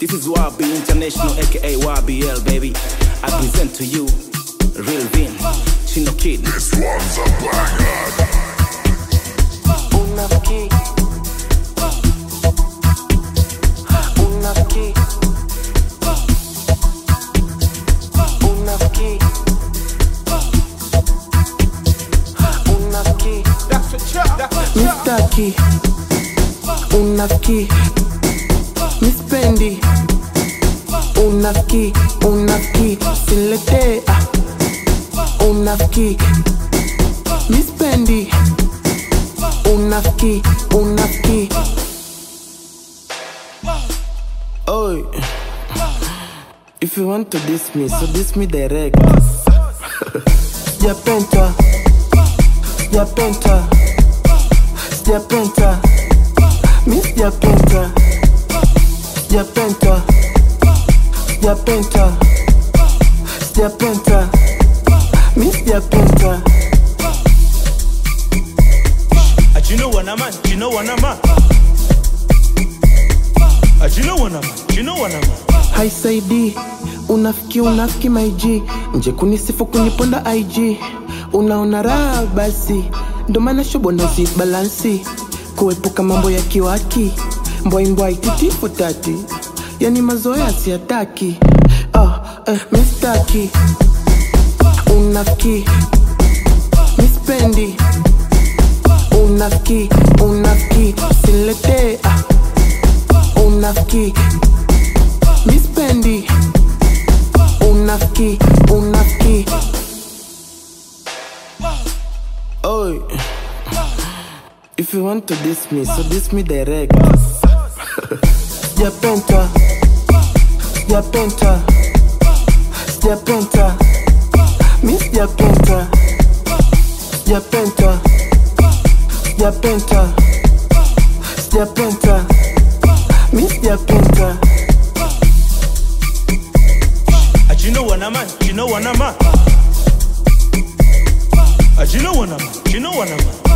This is Wabi International, aka YBL, baby. I present to you Real Vin, Chino Kid. This one's a banger. Unafiki, unafiki, unafiki, unafiki. Mistaki, unafiki, mispendi, unafiki, unafiki, silete, unafiki, mispendi, unafiki, unafiki. Oi, if you want to diss me, so diss me direct. Japenta, Japenta, Japenta, Miss Japenta, Japenta, Japenta, Japenta, Miss Japenta. You know what I'm at, you know what I'm at. You know what I'm at, you know what I'm at. Haisaidi, unafiki unafiki my G. Nje kunisifu kuniponda IG. Unaona raha basi, ndo maana shobo nazi balansi. Kuepuka mambo ya kiwaki, mbwai titi futati. Yani mazoea siyataki. Mistaki, unafiki, mispendi, unafiki, unafiki, silete, unafiki, mispendi, unafiki, unafiki. Oi, if you want to diss me, so diss me direct. Japenta, Japenta, Japenta, Miss Japenta, Japenta, Japenta, Japenta, Miss Japenta. You know what I'm at, you know what I'm at. You know what I'm at, you know what I'm at.